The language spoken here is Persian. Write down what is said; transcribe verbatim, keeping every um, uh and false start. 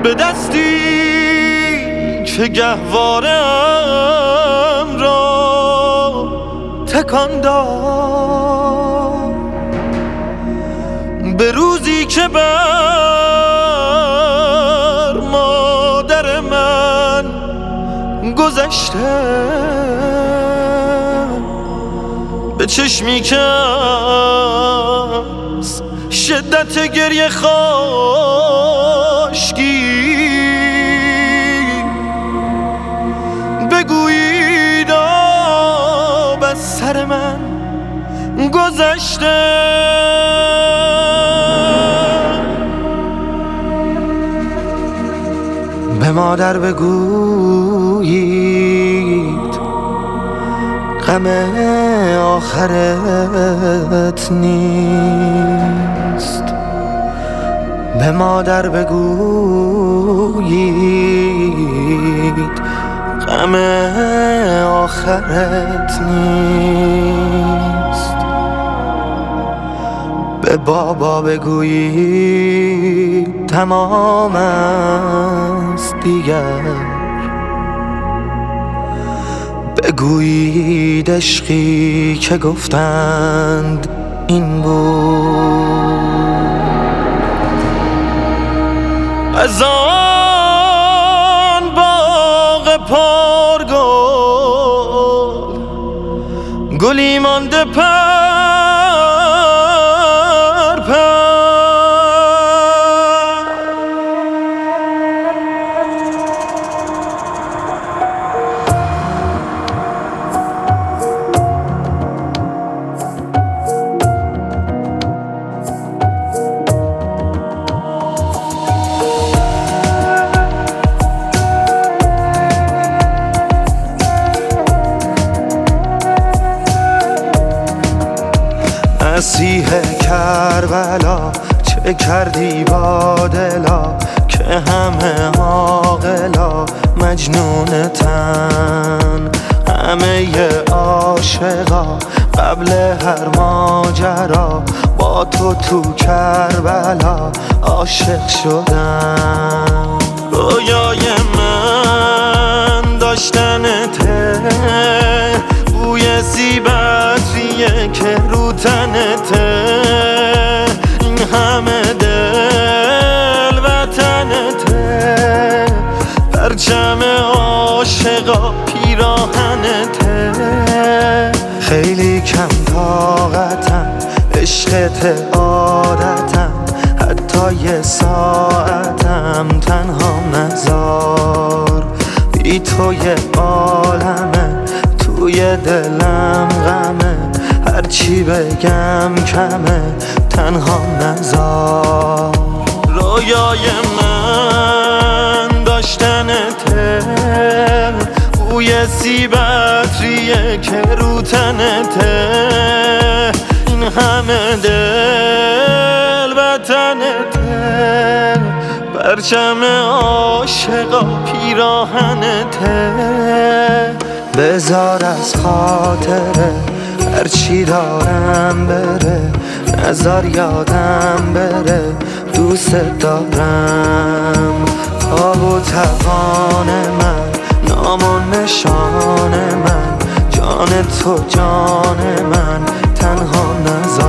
به دستی که گهوارم را تکان داد، به روزی که بر مادر من گذشته، به چشمی که از شدت گریه خاشکی بگویید آب از سر من گذشته. به مادر بگویید غم آخرت نیست، به مادر بگویید غم آخرت نیست. به بابا بگویید تمام است دیگر، بگویید عشقی که گفتند این بود. از آن باغ پرگل گلی مانده پر پر، مسیح کربلا چه کردی با دلا که همه عاقلا مجنون تن، همه عاشقا قبل هر ماجرا با تو تو کربلا عاشق شدن. رویای من داشتنته، بوی سیبتریه که رو تنته، این همه دل وطنته، پرچم عاشقا پیراهنته. خیلی کم طاقتم، عشقت عادتم، حتی یه ساعتم تنها نذار. بی تو یه عالمه، توی دلم غمه، هرچی بگم کمه تنها نذار. رویای من داشتنته، بوی سیبتریه که رو تنته، این همه دل وطنته، پرچم عاشقا پیراهنته. بذار از خاطره هرچی دارم بره، نذار یادم بره دوست دارم. تاب و توان من، نام و نشان من، جان تو جان من تنها نذار.